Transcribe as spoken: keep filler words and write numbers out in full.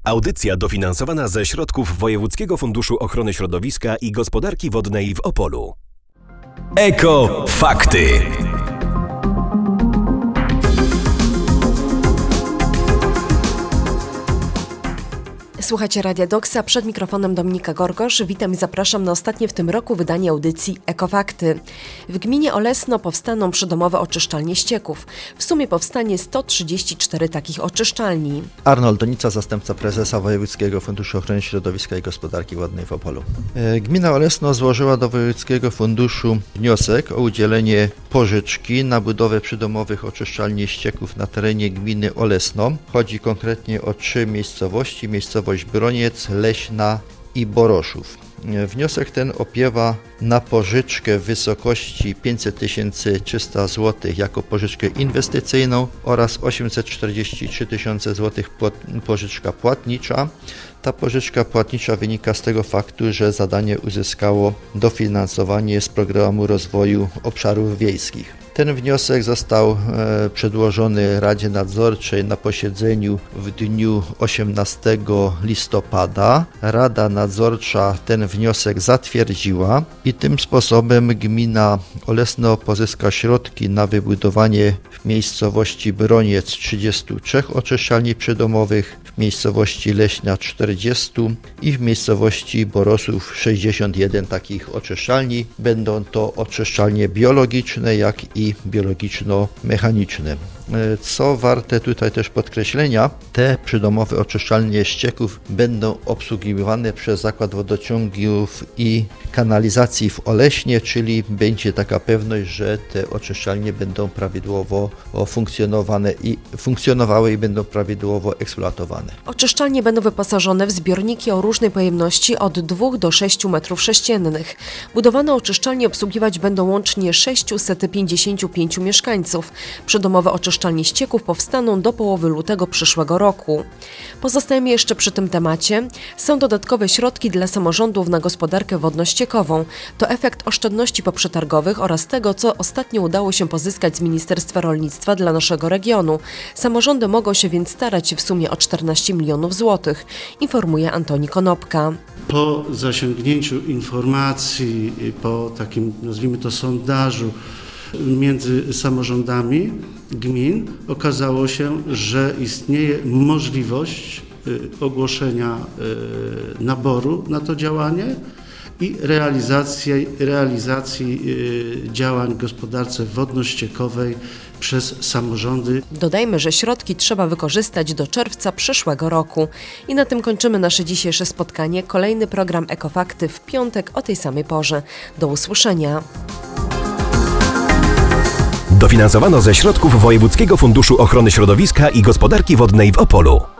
Audycja dofinansowana ze środków Wojewódzkiego Funduszu Ochrony Środowiska i Gospodarki Wodnej w Opolu. Eko Fakty. Słuchajcie Radia Doksa, przed mikrofonem Dominika Gorgosz. Witam i zapraszam na ostatnie w tym roku wydanie audycji Ekofakty. W gminie Olesno powstaną przydomowe oczyszczalnie ścieków. W sumie powstanie sto trzydzieści cztery takich oczyszczalni. Arnold Donica, zastępca prezesa Wojewódzkiego Funduszu Ochrony Środowiska i Gospodarki Wodnej w Opolu. Gmina Olesno złożyła do Wojewódzkiego Funduszu wniosek o udzielenie pożyczki na budowę przydomowych oczyszczalni ścieków na terenie gminy Olesno. Chodzi konkretnie o trzy miejscowości, miejscowość Broniec, Leśna i Boroszów. Wniosek ten opiewa na pożyczkę w wysokości pięćset tysięcy trzysta złotych jako pożyczkę inwestycyjną oraz osiemset czterdzieści trzy tysiące złotych pożyczka płatnicza. Ta pożyczka płatnicza wynika z tego faktu, że zadanie uzyskało dofinansowanie z Programu Rozwoju Obszarów Wiejskich. Ten wniosek został e, przedłożony Radzie Nadzorczej na posiedzeniu w dniu osiemnastego listopada. Rada Nadzorcza ten wniosek zatwierdziła i tym sposobem gmina Olesno pozyska środki na wybudowanie w miejscowości Broniec trzydziestu trzech oczyszczalni przydomowych, w miejscowości Leśna czterdziestu i w miejscowości Boroszów sześćdziesiąt jeden takich oczyszczalni. Będą to oczyszczalnie biologiczne, jak i biologiczno-mechaniczne. Co warte tutaj też podkreślenia, te przydomowe oczyszczalnie ścieków będą obsługiwane przez Zakład Wodociągów i Kanalizacji w Oleśnie, czyli będzie taka pewność, że te oczyszczalnie będą prawidłowo funkcjonowane i funkcjonowały i będą prawidłowo eksploatowane. Oczyszczalnie będą wyposażone w zbiorniki o różnej pojemności od dwóch do sześciu metrów sześciennych. Budowane oczyszczalnie obsługiwać będą łącznie sześćset pięćdziesięciu pięciu mieszkańców. Przydomowe oczyszczalnie ścieków powstaną do połowy lutego przyszłego roku. Pozostajemy jeszcze przy tym temacie. Są dodatkowe środki dla samorządów na gospodarkę wodno-ściekową. To efekt oszczędności poprzetargowych oraz tego, co ostatnio udało się pozyskać z Ministerstwa Rolnictwa dla naszego regionu. Samorządy mogą się więc starać w sumie o czternaście milionów złotych, informuje Antoni Konopka. Po zasięgnięciu informacji, po takim, nazwijmy to, sondażu między samorządami gmin okazało się, że istnieje możliwość ogłoszenia naboru na to działanie i realizacji, realizacji działań w gospodarce wodno-ściekowej przez samorządy. Dodajmy, że środki trzeba wykorzystać do czerwca przyszłego roku. I na tym kończymy nasze dzisiejsze spotkanie. Kolejny program Ekofakty w piątek o tej samej porze. Do usłyszenia. Dofinansowano ze środków Wojewódzkiego Funduszu Ochrony Środowiska i Gospodarki Wodnej w Opolu.